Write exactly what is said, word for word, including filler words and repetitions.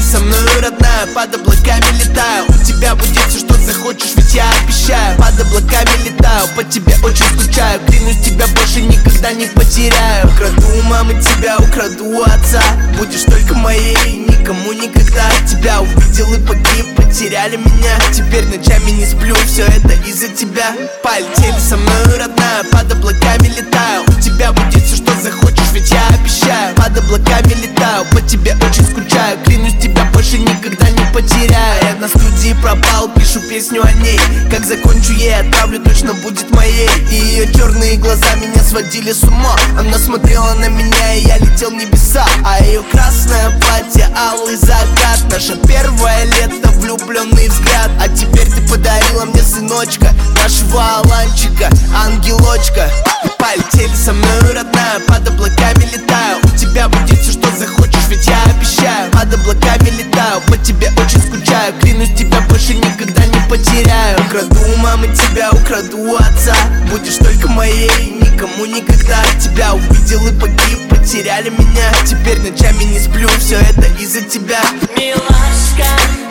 со мной, родная, под облаками летаю. У тебя будет все, что захочешь, ведь я обещаю. Под облаками летаю, по тебе очень скучаю. Клянусь, тебя больше никогда не потеряю. Украду у мамы тебя, украду у отца. Будешь только моей, никому никогда. Тебя увидел и погиб, потеряли меня. Теперь ночами не сплю, все это из-за тебя. Полетели со мной, родная, под облаками летаю. У тебя будет все, что захочешь, ведь я обещаю. Под облаками летаю, по тебе очень скучаю. Клянусь, тебя больше никогда не потеряю. Я на студии пропал, пишу песню о ней. Как закончу, ей отправлю, точно будет моей. И ее черные глаза меня сводили с ума. Она смотрела на меня, и я летел в небеса. А ее красное платье, алый закат. Наше первое лето, влюбленный взгляд. А теперь ты подарила мне сыночка, нашего Аланчика, ангелочка. И полетели со мной, родная, под облаками летаю. У тебя будет все, что захочешь, ведь я обещаю. Под облаками летаю, по тебе очень скучаю. Клянусь, тебя больше никогда не потеряю. Украду у мамы тебя, украду у отца. Будешь только моей, никому никогда. Тебя увидел и погиб, потеряли меня. Теперь ночами не сплю, все это из-за тебя. Милашка,